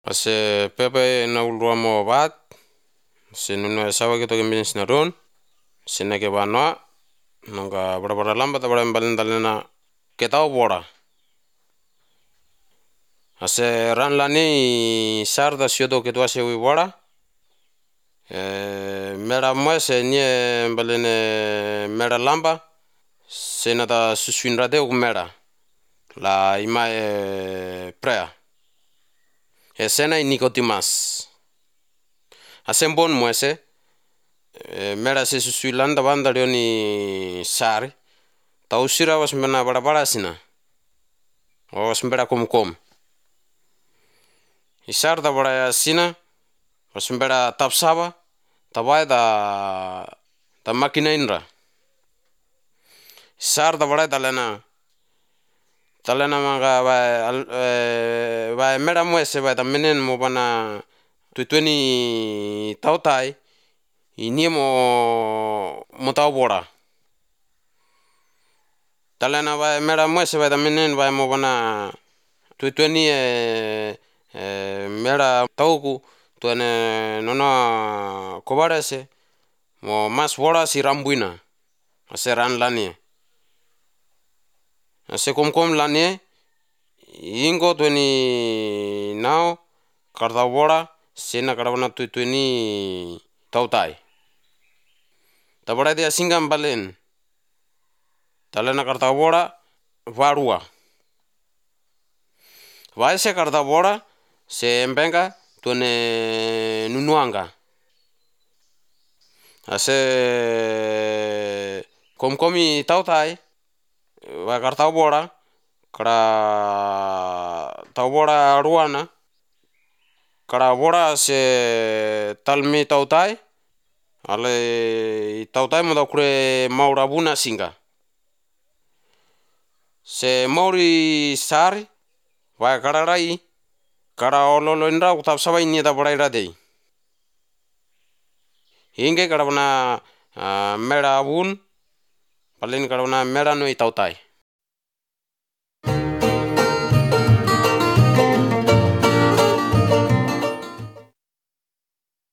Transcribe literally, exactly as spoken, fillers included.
Ase pepe na ulrua mo bat, se nuno sawa kita kembins na ron, se na ke banwa, nongka bada bada lamba ta bada mbalin dalena ketau bora. Ase ran lani sar da siodo ketua se wi bora, mera mo se nie mbalene mera lamba, se na ta susuin rade uk mera, la ima e prea. E sena Nikotimas. Ase mbon mo ese, mera se susuilan da banda ni sari, ta usira was mena bada bada sina, was mbera kum kum. Isar da bada sina, was mbera tapsaba, tabai da da makina inra. Isar da bada talena, talena maga ba ba mera mo ese ba ta menen mo bana tuitweni tautai, ini mo mo tau bora. Talena ba mera mo ese ba ta menen ba mo bana tuitweni mera tauku tuene nona kobare se mo mas bora si rambuina, ase ran lani. Ase kom kom lani, ingo tweni nao karta bora sena karabana tuitweni tautai. Ta bada dia singgam balen, talena karta bora varua. Vai se karta bora se embenga tuene nunuanga. Ase kom komi tautai, va karta bora, kara tau bora ruana, kara bora se talmi tautai, ale tautai mo da kure maura buna singa. Se mauri sari, va kara rai, kara ololo indra utap saba ini da bora iradei. Inge karabana mera bun, palin karabana mera no tautai.